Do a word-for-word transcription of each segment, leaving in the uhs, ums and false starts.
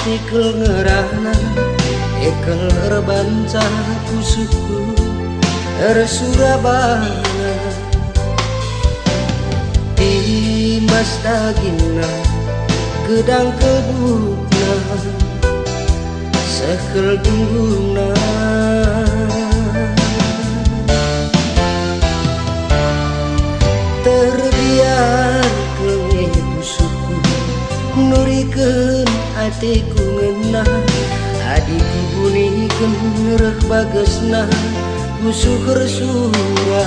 Sekel ngerana ekel rebanca pusuku Surabaya Timas dagingna gedang kebuna sekel tungguna terbiar ke pusuku nurikeun atiku ngeunah adiku bunikeun reh bagesna pusuh resura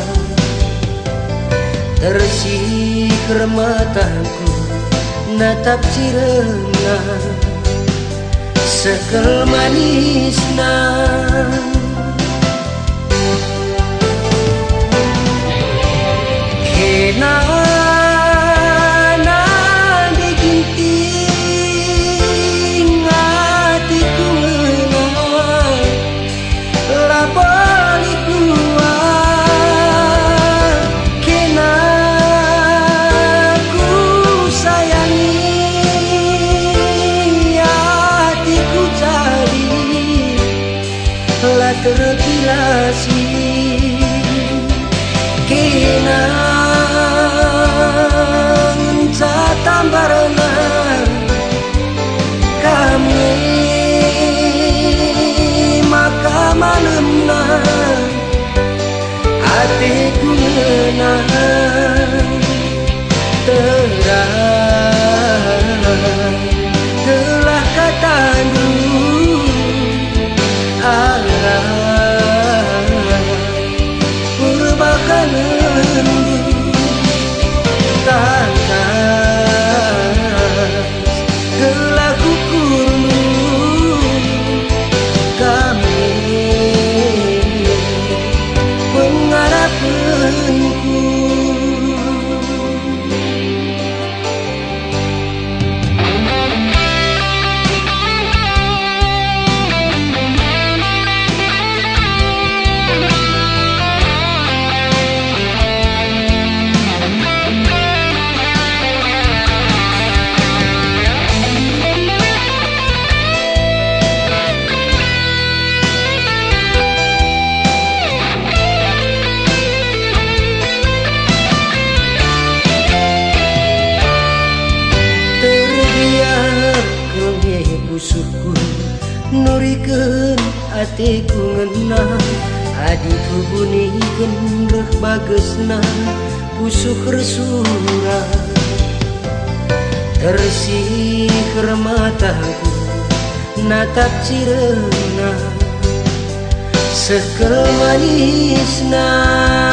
tersikir mataku natap cireuna sekel manisna kenana diginting hatiku ngeunah labalik gua kena ku sayangi hatiku jadi lah tergilasi kena tambarana kami maka malemna hatiku ngeunah terang telah katandu Allah purbakan pusuhku nurikeun atiku ngeunah adiku bunikeun reh bagesna pusuh resura tersikir mataku natap cireuna sekel manisna